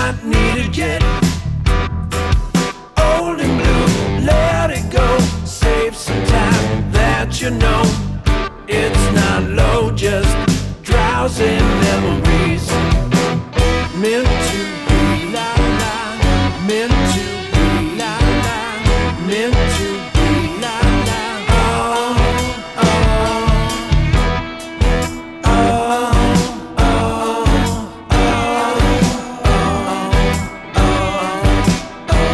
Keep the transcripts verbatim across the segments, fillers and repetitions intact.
not needed yet. Old and blue, let it go. Save some time that you know it's not low, just drowsy memories. Meant to be la la, meant to be la la, meant to be la la. Oh, oh, oh, oh, oh, oh,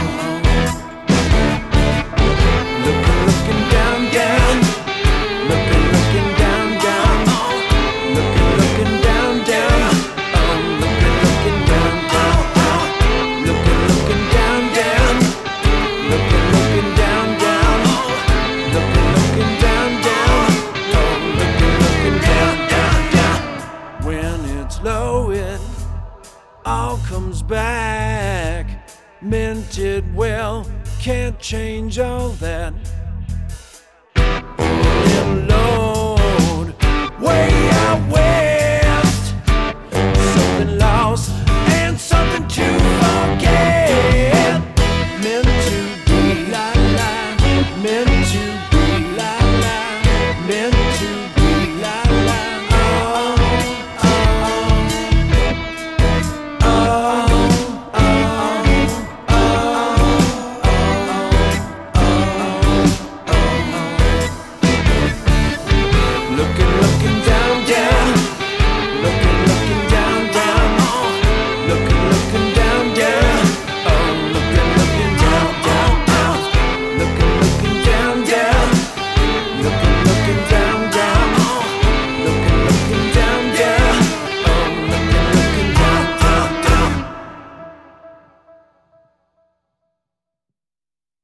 oh. Looking, looking down, down. Looking, looking down, down. Looking, looking down, down. Oh, looking, looking down, down. Looking, looking down, down. Looking, looking down, down. Looking, looking down, down. Oh, looking, looking down, down, down. When it's low, it all comes back. Meant it well, can't change all that. Load way out, way